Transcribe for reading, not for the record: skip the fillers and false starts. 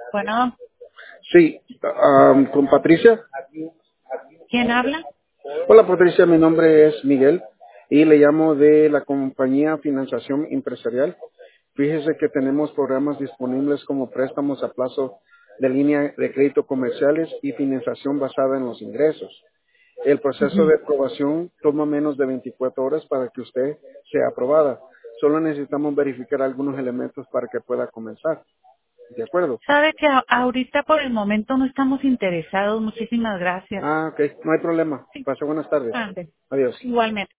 Bueno, Sí, con Patricia. ¿quién habla? Hola Patricia, mi nombre es Miguel y le llamo de la compañía Financiación Empresarial. Fíjese que tenemos programas disponibles como préstamos a plazo de línea de crédito comerciales y financiación basada en los ingresos. El proceso de Ujú. aprobación toma menos de 24 horas para que usted sea aprobada. Solo necesitamos verificar algunos elementos para que pueda comenzar. ¿De acuerdo? Sabe que ahorita por el momento no estamos interesados. Muchísimas gracias. Ok, no hay problema. Sí, Pase buenas tardes. ande. Adiós. Igualmente.